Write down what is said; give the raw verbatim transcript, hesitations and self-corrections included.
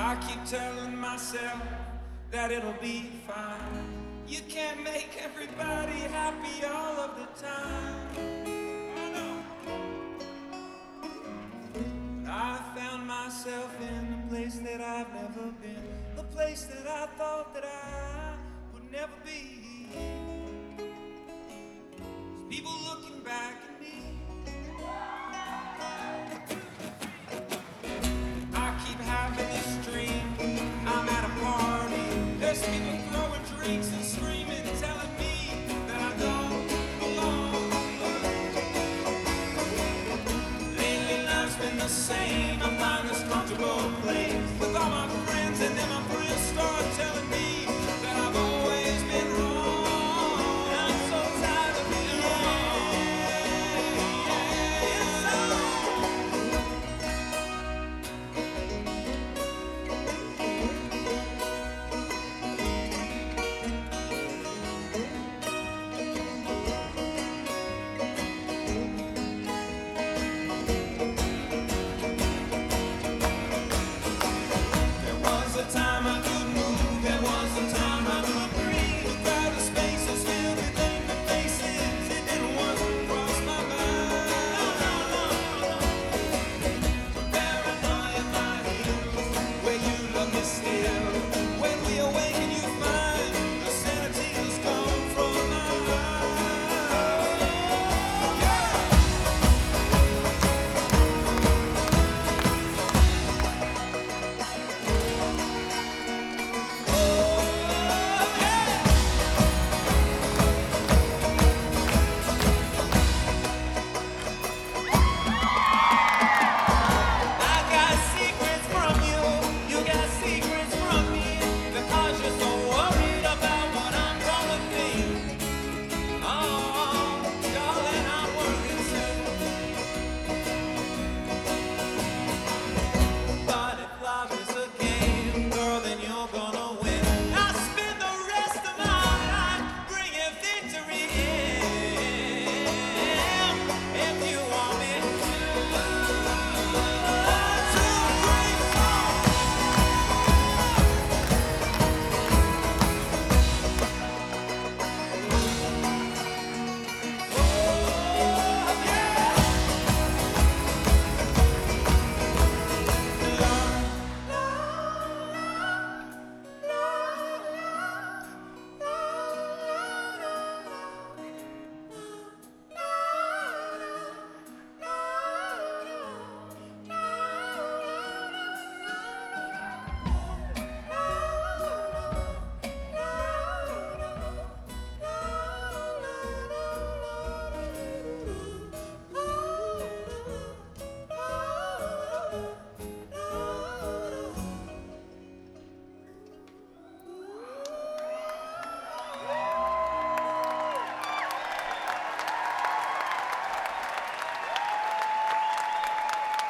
I keep telling myself that it'll be fine. You can't make everybody happy all of the time. I know. I found myself in a place that I've never been, the place that I thought that I would never be. There's people looking back at me. I keep having this dream. I'm at a party. There's people throwing drinks and screaming, telling me that I don't belong. Lately life's been the same. I'm